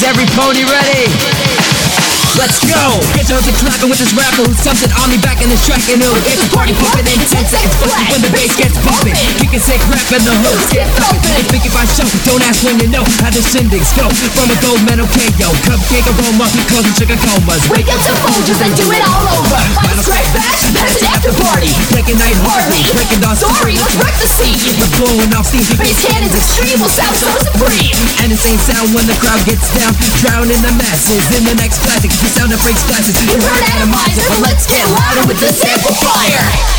every pony ready? Let's go! Get your hook clapping with this rapper who's something on me back in this track and it'll get the party pumping in 10 seconds flat when the bass gets bumping. Kicking sick rap and the hooks get thumping. It's Biggie by show, don't ask when you know how the shindigs go. From a gold medal KO, cupcake aroma, causing sugar comas. Wake up to Folgers and do it all over. Final scratch bash, that's an after party. Breaking night hardly, breaking dawn Sorry, let's wreck the scene. We're blowing off steam, Bass cannons extreme will sound so supreme. and the same sound when the crowd gets down. Drowning the masses in the next classic. The sound that breaks glasses. You heard Atomizer, but let's get louder with this amplifier.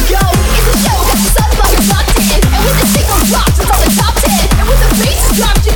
Drop